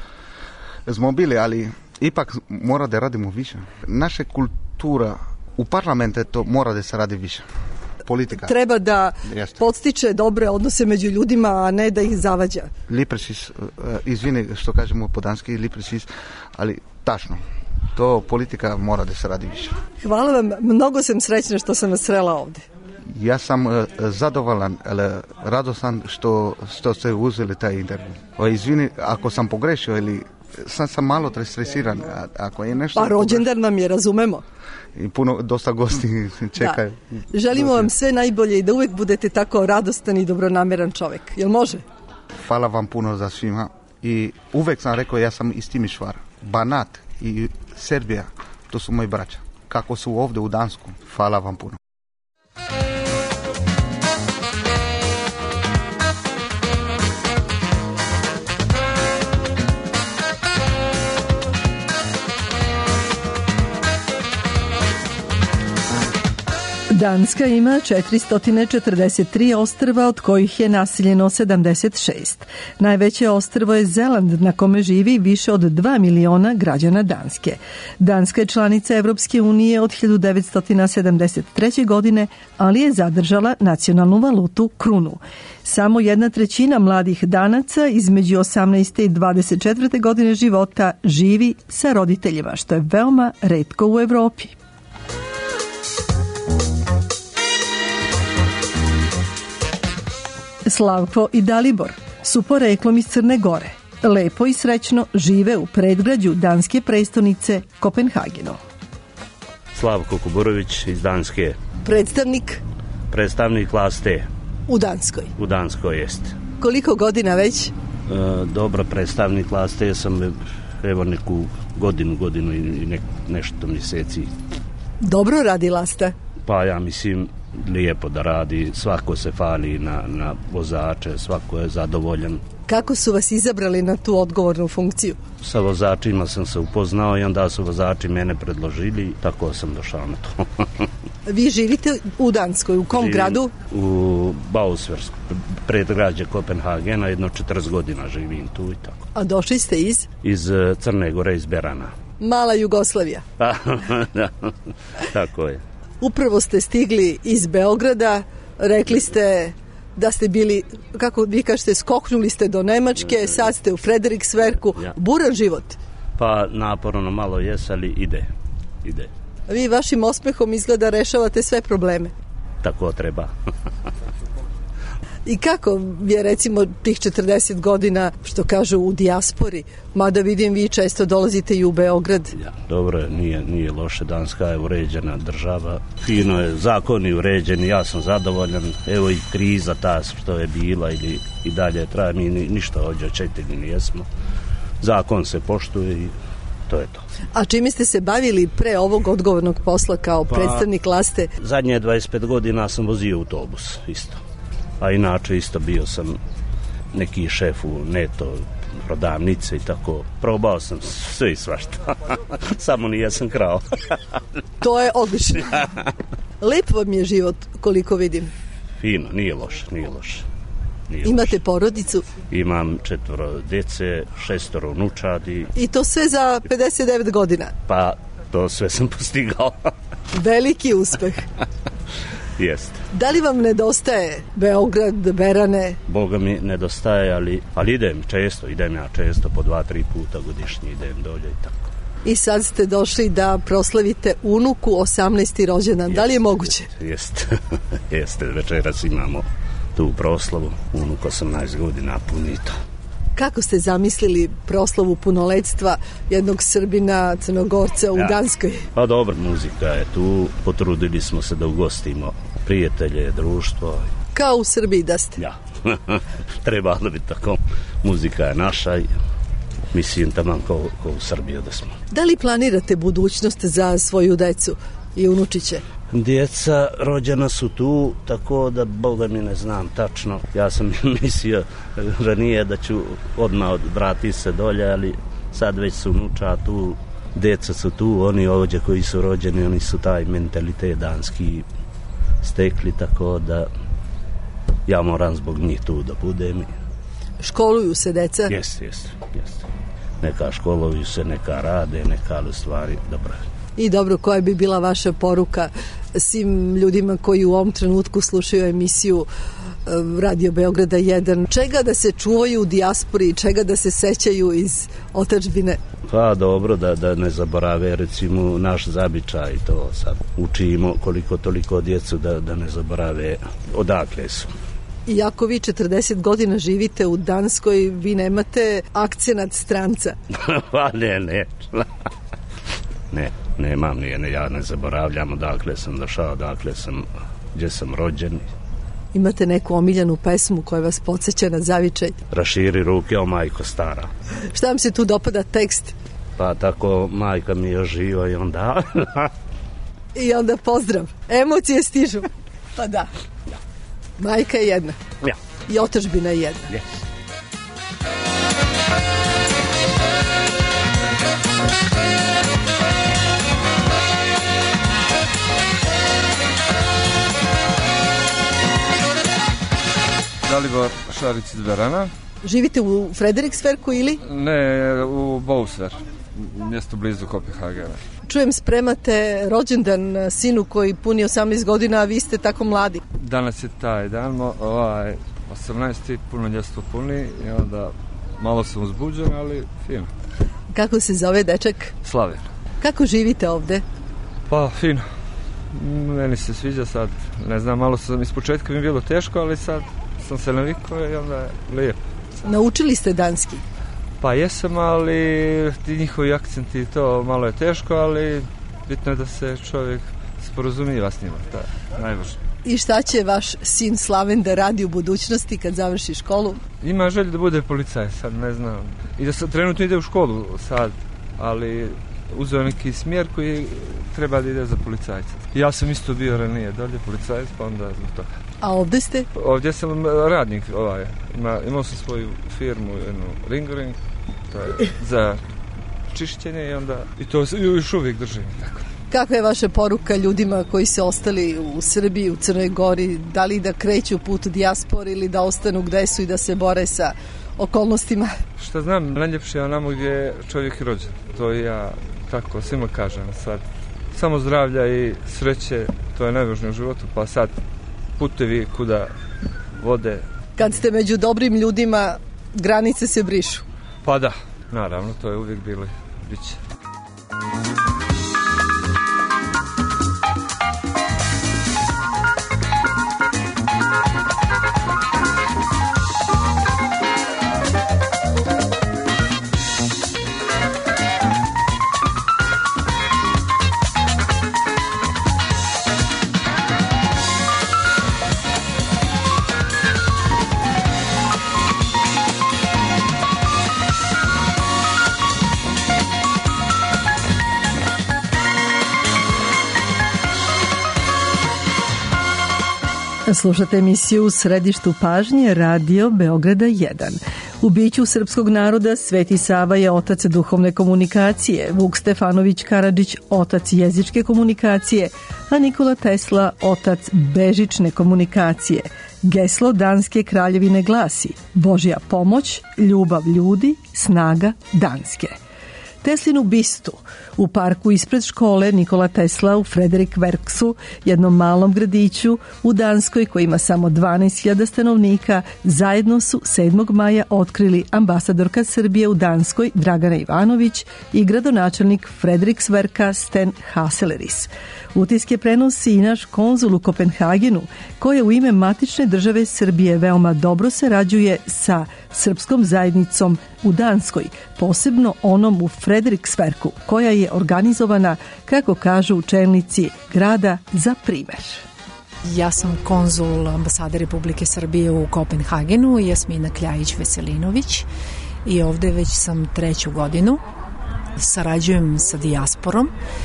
Smo bili, ali ipak mora da radimo više. Naša kultura u parlamentu to mora da se radi više. Politika. Treba da Jeste. podstiče dobre odnose među ljudima, a ne da ih zavađa. Lipresis, izvini što kažemo po danski, lipresis, ali tačno. To politika mora da se radi više. Hvala vam, mnogo sam srećna što sam vas srela ovdje. Ja sam uh, zadovoljan, ali radosan što, što ste uzeli taj intervju. O, izvini, ako sam pogrešio ili sam, sam malo stresiran, ako je nešto... Pa rođendan vam je, razumemo. I puno, dosta gosti čekaju. Da. Želimo vam sve najbolje i da uvijek budete tako radostan i dobronameran čovjek. Jel može? Hvala vam puno za svima. I uvijek sam rekao, ja sam iz Timišvara. Banat i Serbija, to su moji braća. Kako su ovdje u Dansku. Hvala vam puno. Danska ima četiristo četrdeset tri ostrva, od kojih je naseljeno sedamdeset šest. Najveće ostrvo je Zeland, na kome živi više od dva miliona građana Danske. Danska je članica Evropske unije od hiljadu devetsto sedamdeset treće. godine, ali je zadržala nacionalnu valutu krunu. Samo jedna trećina mladih Danaca između osamnaeste i dvadeset četvrte. godine života živi sa roditeljima, što je veoma retko u Evropi. Slavko i Dalibor su poreklom iz Crne Gore. Lepo i srećno žive u predgrađu danske prestonice Kopenhagenu. Slavko Kuburović iz Danske. Predstavnik? Predstavnik Laste. U Danskoj? U Danskoj, jest. Koliko godina već? E, dobro, predstavnik Laste sam evo neku godinu, godinu i ne, nešto mjeseci. Dobro radi Lasta? Pa ja mislim lijepo da radi, svako se fali na, na vozače, svako je zadovoljan. Kako su vas izabrali na tu odgovornu funkciju? Sa vozačima sam se upoznao i onda su vozači mene predložili, tako sam došao na to. Vi živite u Danskoj, u kom Živim gradu? U Bausversku, predgrađe Kopenhagena, jedno četrdeset godina živim tu i tako. A došli ste iz? Iz Crne Gore, iz Berana. Mala Jugoslavija. Da, tako je. Upravo ste stigli iz Beograda, rekli ste da ste bili, kako vi kažete, skoknuli ste do Nemačke, sad ste u Frederiksverku. Ja. Buran život. Pa naporno malo jes, ali ide, ide. Vi vašim osmehom izgleda rešavate sve probleme. Tako treba. I kako je recimo tih četrdeset godina, što kažu, u dijaspori, mada vidim vi često dolazite i u Beograd? Ja, dobro je, nije, nije loše, Danska je uređena država, fino je, zakoni uređeni, ja sam zadovoljan, evo i kriza ta što je bila ili i dalje traje, mi ni, ništa ovdje četiri nijesmo, zakon se poštuje i to je to. A čime ste se bavili pre ovog odgovornog posla kao pa, predstavnik Laste? Zadnje dvadeset pet godina sam vozio autobus, isto. A inače isto bio sam neki šef u Neto prodavnice i tako. Probao sam sve i svašta. Samo nijesam krao. To je odlično. Lep vam je život, koliko vidim. Fino, nije loše, nije loše. Nije Imate loše. porodicu? Imam četvoro djece, šestoro unučadi. I to sve za pedeset devet godina? Pa, to sve sam postigao. Veliki uspeh. Jeste. Da li vam nedostaje Beograd, Berane? Boga mi nedostaje, ali, ali idem često, idem ja često, po dva, tri puta godišnje idem dolje i tako. I sad ste došli da proslavite unuku osamnaesti rođendan. Da li je moguće? Jeste, jeste. Večeras imamo tu proslavu. Unuk osamnaest godina puni to. Kako ste zamislili proslavu punoletstva jednog Srbina, Crnogorca u ja. Danskoj? Pa dobro, muzika je tu. Potrudili smo se da ugostimo prijatelje, društvo. Kao u Srbiji da ste? Ja. Trebalo bi tako. Muzika je naša i mislim tamo kao, kao u Srbiji da smo. Da li planirate budućnost za svoju decu i unučiće? Djeca rođena su tu, tako da Boga mi ne znam tačno. Ja sam mislio ranije da ću odmah vrati se dolje, ali sad već su unuča tu, djeca su tu, oni ovdje koji su rođeni, oni su taj mentalitet danski stekli, tako da ja moram zbog njih tu da budem. Školuju se deca? Jeste, jeste, jeste. Neka školuju se, neka rade, neka u stvari dobro. I dobro, koja bi bila vaša poruka svim ljudima koji u ovom trenutku slušaju emisiju Radio Beograda jedan? Čega da se čuvaju u dijaspori, čega da se sećaju iz otadžbine? Pa dobro, da, da ne zaborave recimo naš zabičaj, to sad učimo koliko toliko djecu da, da ne zaborave odakle su. Iako vi četrdeset godina živite u Danskoj, vi nemate akcenat stranca. Pa ne, ne. Ne, nemam nije, ja ne zaboravljam odakle sam došao, odakle sam, gdje sam rođen. Imate neku omiljenu pesmu koja vas podsjeća na zavičaj? Raširi ruke, o majko stara. Šta vam se tu dopada tekst? Pa tako, majka mi je živa i onda... I onda pozdrav. Emocije stižu. Pa da. Ja. Majka je jedna. Ja. I otadžbina je jedna. Yes. Dalibor Šarić iz Berana. Živite u Frederiksbergu ili? Ne, u Bousver, mjesto blizu Kopenhagena. Čujem, spremate rođendan sinu koji puni osamnaest godina, a vi ste tako mladi. Danas je taj dan, ovaj, osamnaesti punoljetstvo puni i onda malo sam uzbuđen, ali fino. Kako se zove dečak? Slavin. Kako živite ovde? Pa, fino. Meni se sviđa sad, ne znam, malo sam, iz početka mi je bilo teško, ali sad sam se navikao i onda je lijepo. Naučili ste danski? Pa jesam, ali ti njihovi akcenti, to malo je teško, ali bitno je da se čovjek sporazumiva s njima, to je najvažnije. I šta će vaš sin Slaven da radi u budućnosti kad završi školu? Ima želju da bude policajac, sad ne znam. I da sad trenutno ide u školu sad, ali uzeo neki smjer koji treba da ide za policajca. Ja sam isto bio ranije dolje policajac, pa onda zbog toga. A ovdje ste? Ovdje sam radnik, ovaj, ima, imao sam svoju firmu, jednu Ringoring, to je za čišćenje i onda, i to još uvijek držim tako. Kakva je vaša poruka ljudima koji se ostali u Srbiji, u Crnoj Gori, da li da kreću put dijaspore ili da ostanu gde su i da se bore sa okolnostima? Šta znam, najljepše je onamo gdje je čovjek rođen, to ja tako svima kažem sad. Samo zdravlja i sreće, to je najvažnije u životu, pa sad putevi kuda vode. Kad ste među dobrim ljudima, granice se brišu. Pa da, naravno, to je uvijek bilo i biće. Slušate emisiju U središtu pažnje, Radio Beograda jedan. U biću srpskog naroda Sveti Sava je otac duhovne komunikacije, Vuk Stefanović Karadžić otac jezičke komunikacije, a Nikola Tesla otac bežične komunikacije. Geslo Danske kraljevine glasi: Božja pomoć, ljubav ljudi, snaga Danske. Teslinu bistu u parku ispred škole Nikola Tesla u Frederiksbergu, jednom malom gradiću u Danskoj koji ima samo dvanaest hiljada stanovnika, zajedno su sedmog maja otkrili ambasadorka Srbije u Danskoj Dragana Ivanović i gradonačelnik Frederiksberga Sten Haseleris. Utiske prenosi i naš konzul u Kopenhagenu, koji u ime matične države Srbije veoma dobro sarađuje sa srpskom zajednicom u Danskoj, posebno onom u Frederiksbergu, koja je organizovana, kako kažu čelnici grada, za primer. Ja sam konzul ambasade Republike Srbije u Kopenhagenu, Jasmina Kljajić-Veselinović, i ovde već sam treću godinu. Sarađujem sa dijasporom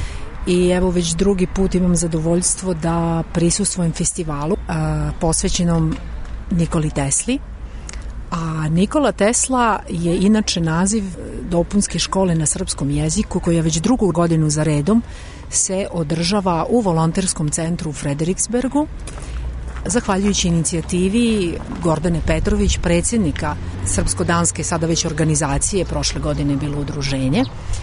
i evo već drugi put imam zadovoljstvo da prisustvujem festivalu a, posvećenom Nikoli Tesli. A Nikola Tesla je inače naziv dopunske škole na srpskom jeziku koja već drugu godinu za redom se održava u volonterskom centru u Frederiksbergu, zahvaljujući inicijativi Gordane Petrović, predsjednika Srpsko-danske sada već organizacije, prošle godine je bilo udruženje,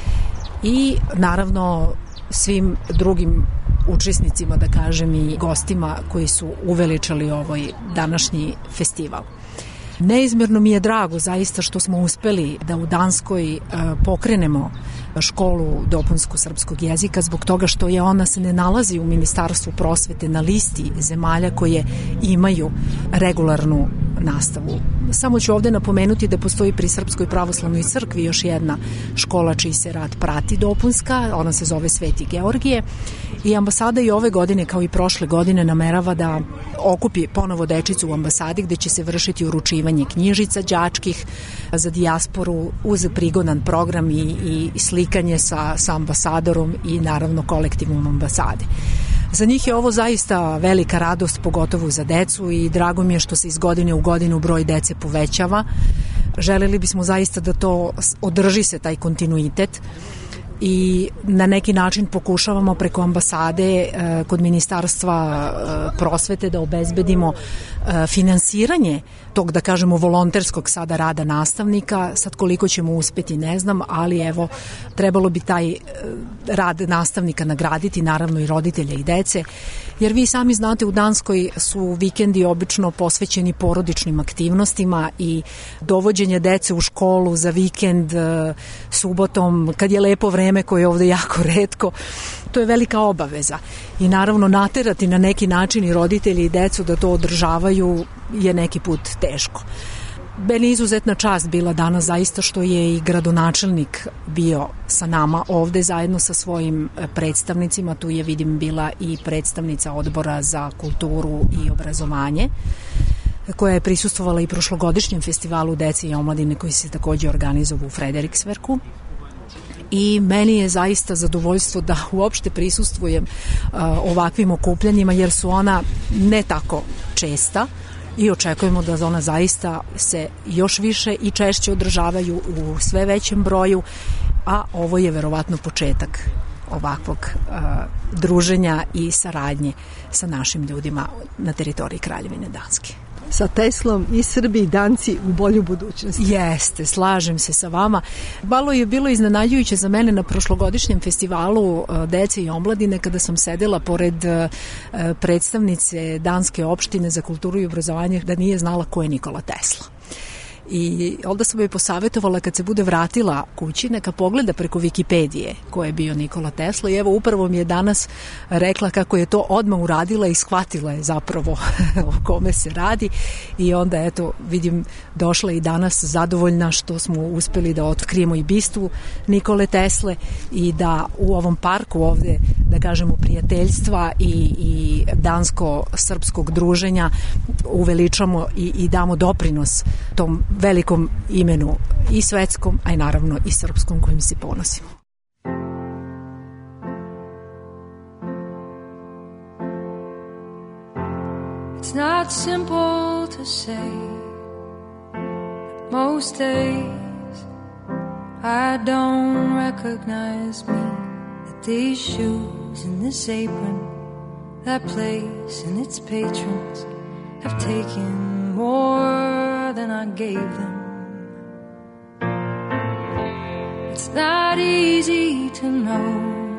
i naravno svim drugim učesnicima, da kažem, i gostima koji su uveličali ovaj današnji festival. Neizmjerno mi je drago zaista što smo uspeli da u Danskoj pokrenemo školu dopunsku srpskog jezika, zbog toga što je ona se ne nalazi u Ministarstvu prosvete na listi zemalja koje imaju regularnu nastavu. Samo ću ovde napomenuti da postoji pri Srpskoj pravoslavnoj crkvi još jedna škola čiji se rad prati dopunska, ona se zove Sveti Georgije, i ambasada i ove godine kao i prošle godine namerava da okupi ponovo dečicu u ambasadi gde će se vršiti uručivanje knjižica đačkih za dijasporu uz prigodan program i, i slikanje sa, sa ambasadorom i naravno kolektivom ambasade. Za njih je ovo zaista velika radost, pogotovo za decu, i drago mi je što se iz godine u godinu broj dece povećava. Želeli bismo zaista da to održi se taj kontinuitet i na neki način pokušavamo preko ambasade kod Ministarstva prosvete da obezbedimo finansiranje tog, da kažemo, volonterskog sada rada nastavnika. Sad koliko ćemo uspeti ne znam, ali evo, trebalo bi taj rad nastavnika nagraditi, naravno i roditelja i dece, jer vi sami znate, u Danskoj su vikendi obično posvećeni porodičnim aktivnostima i dovođenje dece u školu za vikend subotom, kad je lepo vreme, koje je ovde jako retko, to je velika obaveza. I naravno naterati na neki način i roditelji i decu da to održavaju je neki put teško. Meni je izuzetna čast bila danas zaista što je i gradonačelnik bio sa nama ovde zajedno sa svojim predstavnicima. Tu je, vidim, bila i predstavnica Odbora za kulturu i obrazovanje, koja je prisustvovala i prošlogodišnjem festivalu dece i omladine koji se takođe organizovao u Frederiksverku. I meni je zaista zadovoljstvo da uopšte prisustvujem uh, ovakvim okupljanjima, jer su ona ne tako česta i očekujemo da ona zaista se još više i češće održavaju u sve većem broju, a ovo je verovatno početak ovakvog uh, druženja i saradnje sa našim ljudima na teritoriji Kraljevine Danske. Sa Teslom i Srbi i Danci u bolju budućnost. Jeste, slažem se sa vama. Malo je bilo iznenađujuće za mene na prošlogodišnjem festivalu dece i omladine kada sam sedela pored predstavnice Danske opštine za kulturu i obrazovanje da nije znala ko je Nikola Tesla. I onda sam joj posavetovala kad se bude vratila kući neka pogleda preko Wikipedije ko je bio Nikola Tesla i evo upravo mi je danas rekla kako je to odmah uradila i shvatila je zapravo o kome se radi i onda eto vidim došla i danas zadovoljna što smo uspeli da otkrijemo i bistu Nikole Tesle i da u ovom parku ovde da kažemo prijateljstva i, i dansko-srpskog druženja uveličamo i, i damo doprinos tom velikom imenu i svetskom, a i naravno i srpskom kojim se ponosimo. It's not simple to say most days I don't recognize me, that these shoes and this apron, that place and its patrons have taken more than I gave them. It's not easy to know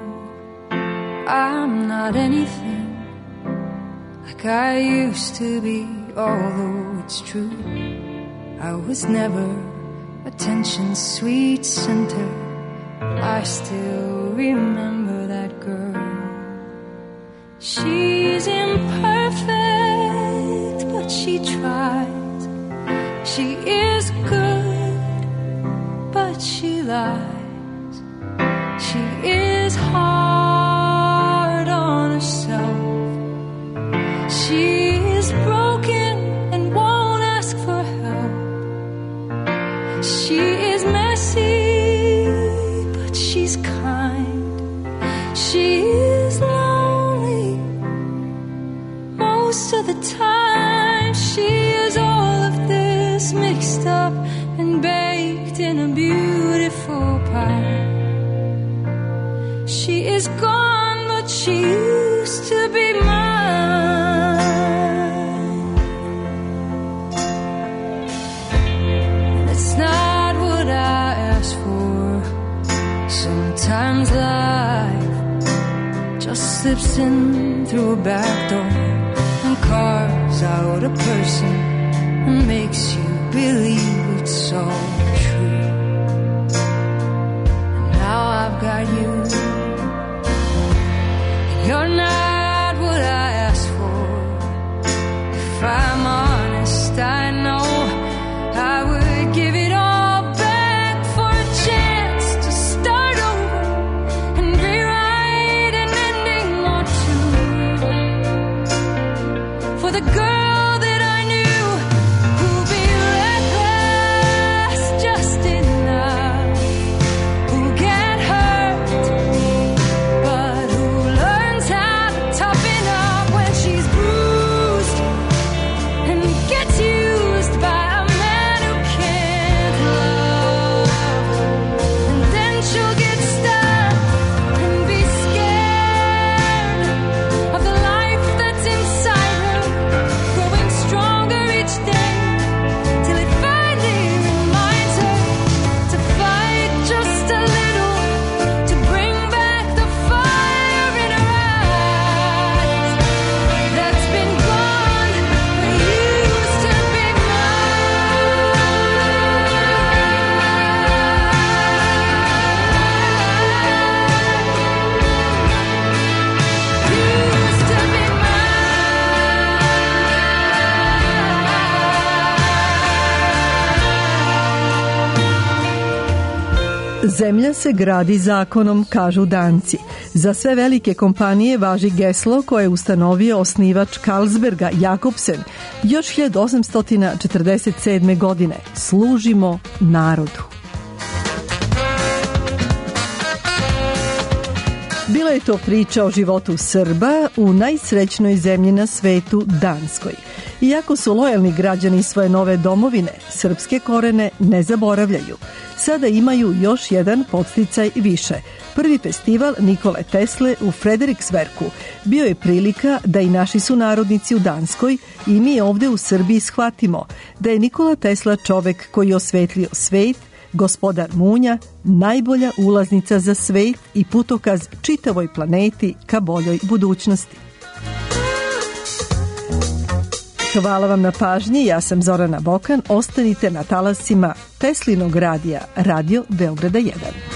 I'm not anything like I used to be, although it's true I was never attention's sweet center. I still remember that girl. She's imperfect, but she tries. She is good, but she lies. She is hard on herself. She is broken and won't ask for help. She is messy, but she's kind. She is lonely most of the time. She is all of this mixed up and baked in a beautiful pie. She is gone, but she used to be mine. It's not what I asked for. Sometimes life just slips in through a back door and carves out a person and makes you believe it's all true. And now I've got you. And you're not what I asked for. If I'm honest, I know I would give it all back for a chance to start over and rewrite an ending or two. For the girl that I knew who'd be reckless just enough, who get hurt, but who learns how to toughen up when she's bruised and gets used by a man who can't love. And then she'll get stuck Zemlja se gradi zakonom, kažu Danci. Za sve velike kompanije važi geslo koje je ustanovio osnivač Carlsberga Jakobsen još hiljadu osamsto četrdeset sedme. godine. Služimo narodu. Bila je to priča o životu Srba u najsrećnoj zemlji na svetu, Danskoj. Iako su lojalni građani svoje nove domovine, srpske korene ne zaboravljaju. Sada imaju još jedan podsticaj više. Prvi festival Nikole Tesle u Frederiksverku bio je prilika da i naši sunarodnici u Danskoj i mi ovde u Srbiji shvatimo da je Nikola Tesla čovek koji je osvetlio svet, gospodar munja, najbolja ulaznica za svet i putokaz čitavoj planeti ka boljoj budućnosti. Hvala vam na pažnji, ja sam Zorana Bokan, ostanite na talasima Teslinog radija, Radio Beograda jedan.